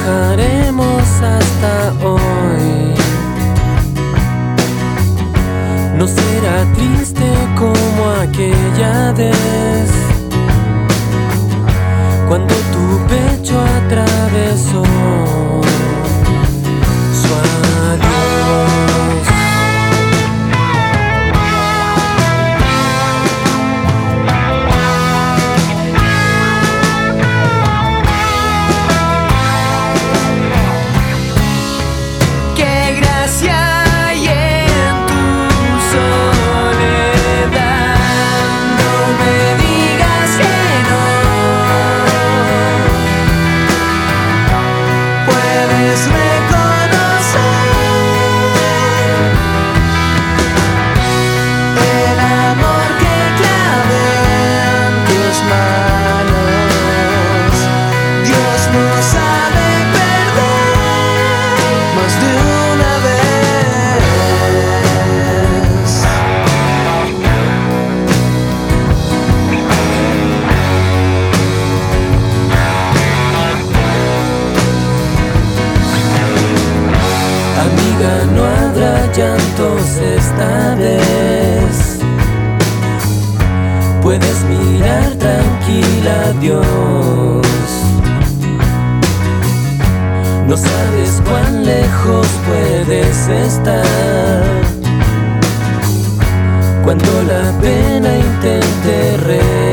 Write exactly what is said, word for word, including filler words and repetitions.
trabajaremos hasta hoy. No será triste como aquella vez, cuando tu pecho atravesó su adiós. Qué gracia hay en tu soledad, no me digas que no. Puedes reconocer el amor que clavé en tus manos. Dios no sabe perder más de una vez. Amiga, no habrá llantos esta vez. Puedes mirar tranquila a Dios. No sabes cuán lejos puedes estar cuando la pena intente regresar.